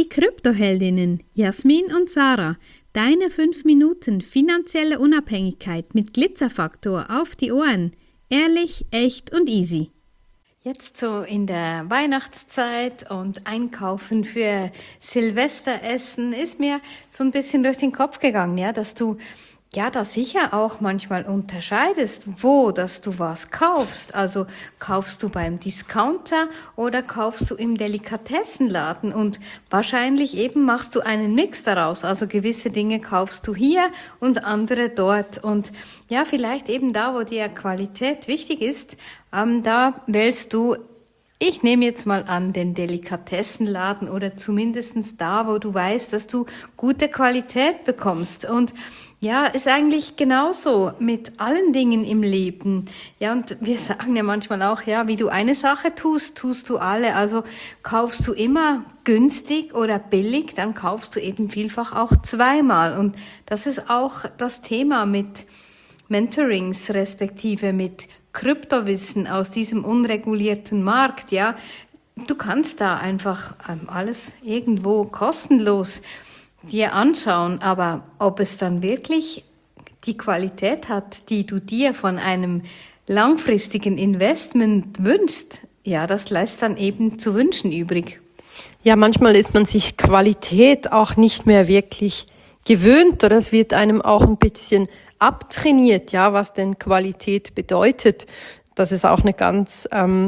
Kryptoheldinnen Jasmin und Sarah, deine 5 Minuten finanzielle Unabhängigkeit mit Glitzerfaktor auf die Ohren. Ehrlich, echt und easy. Jetzt so in der Weihnachtszeit und Einkaufen für Silvesteressen ist mir so ein bisschen durch den Kopf gegangen, ja, dass du da sicher auch manchmal unterscheidest, dass du was kaufst. Also kaufst du beim Discounter oder kaufst du im Delikatessenladen? Und wahrscheinlich eben machst du einen Mix daraus. Also gewisse Dinge kaufst du hier und andere dort. Und ja, vielleicht eben da, wo dir Qualität wichtig ist, da wählst du, ich nehme jetzt mal an, den Delikatessenladen oder zumindestens da, wo du weißt, dass du gute Qualität bekommst. Und ja, ist eigentlich genauso mit allen Dingen im Leben. Ja, und wir sagen ja manchmal auch, ja, wie du eine Sache tust, tust du alle. Also kaufst du immer günstig oder billig, dann kaufst du eben vielfach auch zweimal. Und das ist auch das Thema mit Mentorings, respektive mit Kryptowissen aus diesem unregulierten Markt. Ja, du kannst da einfach alles irgendwo kostenlos dir anschauen, aber ob es dann wirklich die Qualität hat, die du dir von einem langfristigen Investment wünschst, ja, das lässt dann eben zu wünschen übrig. Ja, manchmal ist man sich Qualität auch nicht mehr wirklich gewöhnt oder es wird einem auch ein bisschen abtrainiert, ja, was denn Qualität bedeutet. Das ist auch eine ganz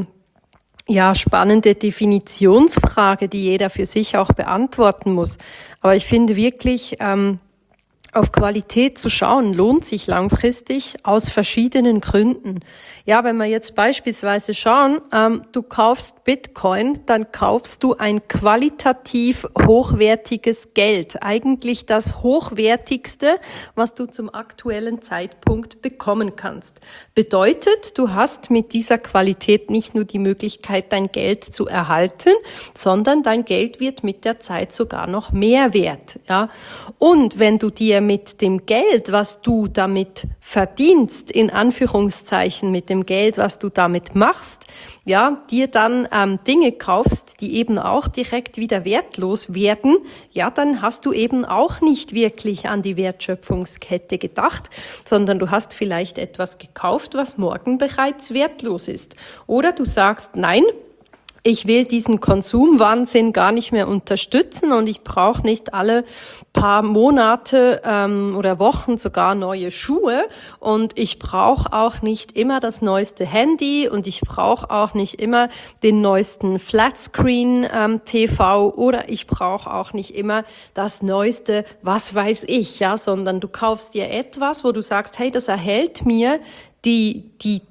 spannende Definitionsfrage, die jeder für sich auch beantworten muss. Aber ich finde wirklich, auf Qualität zu schauen, lohnt sich langfristig aus verschiedenen Gründen. Ja, wenn wir jetzt beispielsweise schauen, du kaufst Bitcoin, dann kaufst du ein qualitativ hochwertiges Geld. Eigentlich das hochwertigste, was du zum aktuellen Zeitpunkt bekommen kannst. Bedeutet, du hast mit dieser Qualität nicht nur die Möglichkeit, dein Geld zu erhalten, sondern dein Geld wird mit der Zeit sogar noch mehr wert. Ja, und wenn du dir mit dem Geld, was du damit verdienst, in Anführungszeichen mit dem Geld, was du damit machst, ja, dir dann Dinge kaufst, die eben auch direkt wieder wertlos werden, ja, dann hast du eben auch nicht wirklich an die Wertschöpfungskette gedacht, sondern du hast vielleicht etwas gekauft, was morgen bereits wertlos ist. Oder du sagst, nein, ich will diesen Konsumwahnsinn gar nicht mehr unterstützen und ich brauche nicht alle paar Monate oder Wochen sogar neue Schuhe und ich brauche auch nicht immer das neueste Handy und ich brauche auch nicht immer den neuesten Flatscreen TV oder ich brauche auch nicht immer das neueste, was weiß ich, ja, sondern du kaufst dir etwas, wo du sagst, hey, das erhält mir die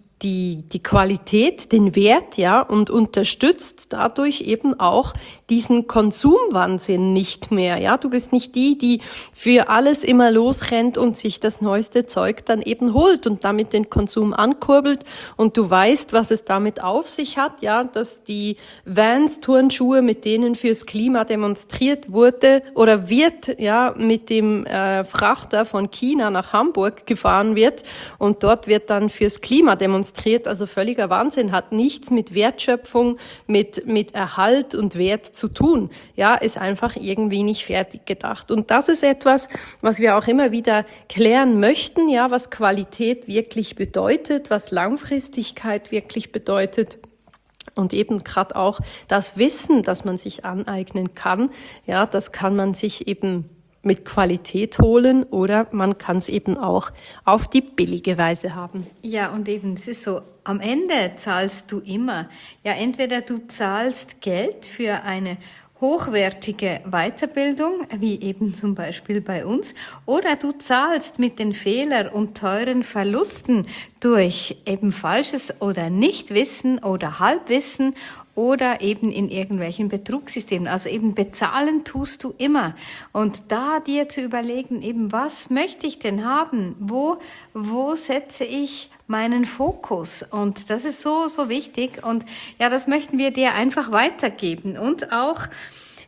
Qualität, den Wert, ja, und unterstützt dadurch eben auch diesen Konsumwahnsinn nicht mehr, ja. Du bist nicht die für alles immer losrennt und sich das neueste Zeug dann eben holt und damit den Konsum ankurbelt und du weißt, was es damit auf sich hat, ja, dass die Vans-Turnschuhe, mit denen fürs Klima demonstriert wurde oder wird, ja, mit dem Frachter von China nach Hamburg gefahren wird und dort wird dann fürs Klima demonstriert, also völliger Wahnsinn, hat nichts mit Wertschöpfung, mit Erhalt und Wert zu tun. Ja, ist einfach irgendwie nicht fertig gedacht. Und das ist etwas, was wir auch immer wieder klären möchten, ja, was Qualität wirklich bedeutet, was Langfristigkeit wirklich bedeutet. Und eben gerade auch das Wissen, das man sich aneignen kann, ja, das kann man sich eben mit Qualität holen oder man kann es eben auch auf die billige Weise haben. Ja, und eben, es ist so, am Ende zahlst du immer. Ja, entweder du zahlst Geld für eine hochwertige Weiterbildung, wie eben zum Beispiel bei uns, oder du zahlst mit den Fehlern und teuren Verlusten durch eben falsches oder Nichtwissen oder Halbwissen oder eben in irgendwelchen Betrugssystemen. Also eben bezahlen tust du immer. Und da dir zu überlegen, eben was möchte ich denn haben? Wo setze ich meinen Fokus? Und das ist so, so wichtig. Und ja, das möchten wir dir einfach weitergeben. Und auch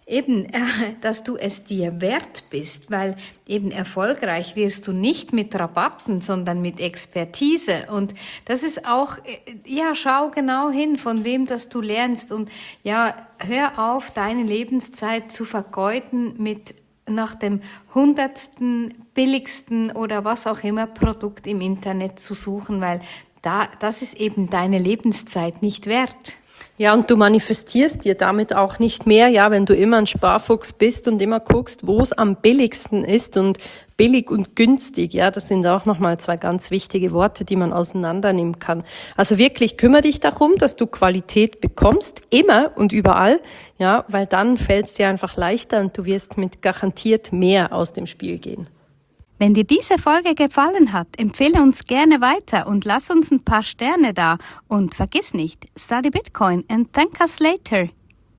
eben, dass du es dir wert bist, weil eben erfolgreich wirst du nicht mit Rabatten, sondern mit Expertise. Und das ist auch, ja, schau genau hin, von wem das du lernst. Und ja, hör auf, deine Lebenszeit zu vergeuden mit nach dem 100. billigsten oder was auch immer Produkt im Internet zu suchen, weil das ist eben deine Lebenszeit nicht wert. Ja, und du manifestierst dir damit auch nicht mehr, ja, wenn du immer ein Sparfuchs bist und immer guckst, wo es am billigsten ist und billig und günstig, ja, das sind auch nochmal 2 ganz wichtige Worte, die man auseinandernehmen kann. Also wirklich kümmere dich darum, dass du Qualität bekommst, immer und überall, ja, weil dann fällt es dir einfach leichter und du wirst mit garantiert mehr aus dem Spiel gehen. Wenn dir diese Folge gefallen hat, empfehle uns gerne weiter und lass uns ein paar Sterne da. Und vergiss nicht, study Bitcoin and thank us later.